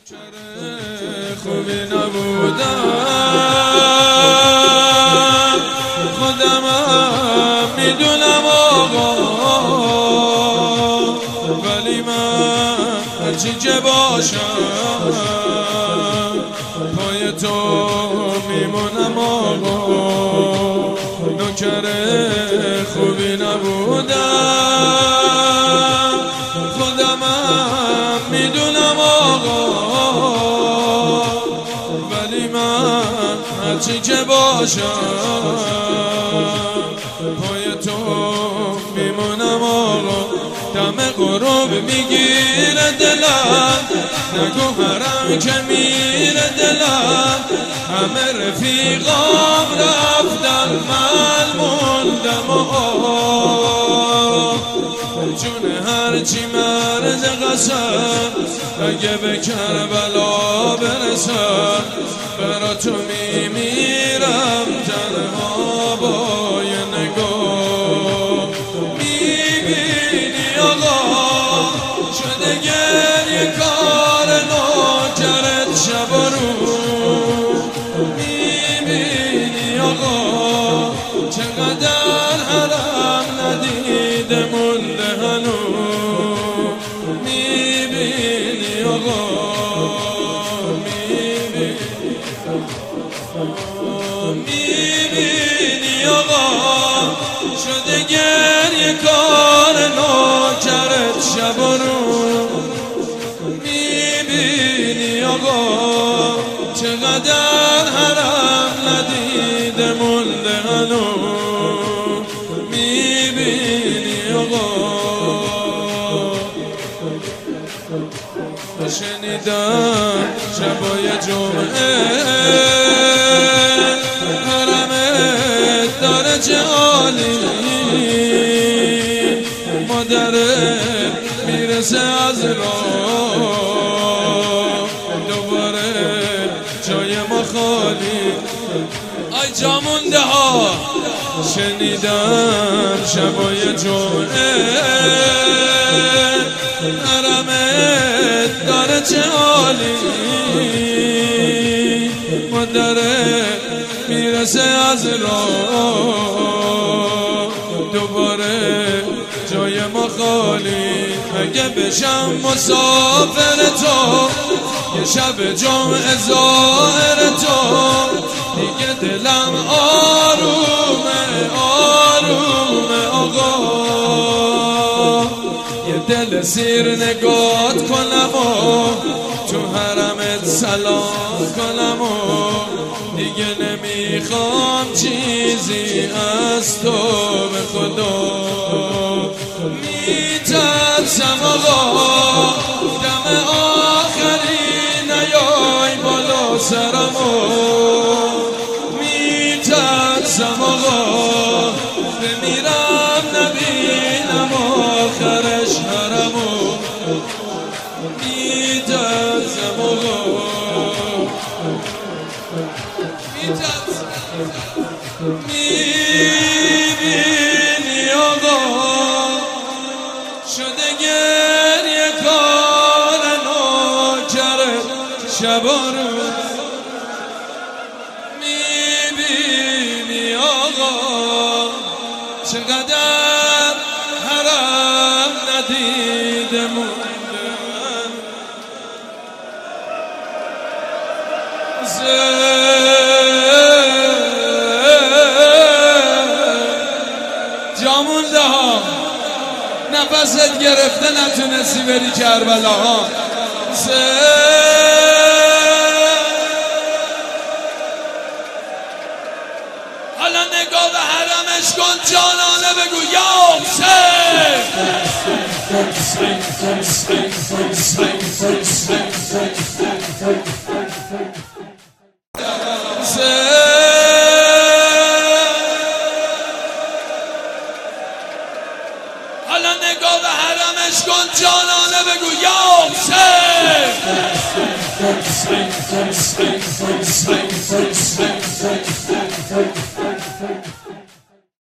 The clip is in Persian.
خوبی نبودم خودمم میدونم آقا، ولی من هرچی که باشم پای تو میمونم آقا. نوکر خوبی نبودم خودمم میدونم آقا، ولی من هرچی که باشم پای تو میمونم آقا. دم غروب میگیره دلم، نگو حرم که میره دلم. همه رفیقام رفتن من موندم جون هرچی مرد قسم اگه به کربلا برسم برا تو میمیرم تنها با یه نگاه. میبینی آقا شده گریه کار نوکرت شب و روز. میبینی آقا چقدر حرم ندیده مونده هنوز. میبینی آقا میبینی آقا شده گریه کار نوکرت شب و روز. میبینی آقا چقدر حرم ندیده مونده هنوز. میبینی آقا شنیدم شبای جمعه حرمت داره چه عالی، مادرت میرسه از راه دوباره جای ما خالی. آی جا مونده ها شنیدم شبای جمعه حرمت داره چه عالی، مادرت میرسه از راه دوباره جای ما خالی. اگه بشم مسافر تو یه شب جمعه ظاهر تو دیگه دلم آرومه آرومه آقا. یه دل سیر نگات کنم و تو حرمت سلام کنم و دیگه نمیخوام چیزی از تو به خدا. میترسم آقا دم آخری نیای بالا سرمو. میترسم آقا بمیرم نبینم آخرش حرمو. میترسم آقا میبینی آقا شده گریه کار نوکرت شب و روز. میبینی آقا چقدر حرم ندیده مونده جامونده ها. نفست گرفته نتونستی بری کربلا ها. حالا نگاه به حرمش کن جانانه بگو یا حالا نگاه به حرمش کن جانانه بگو یا حسین.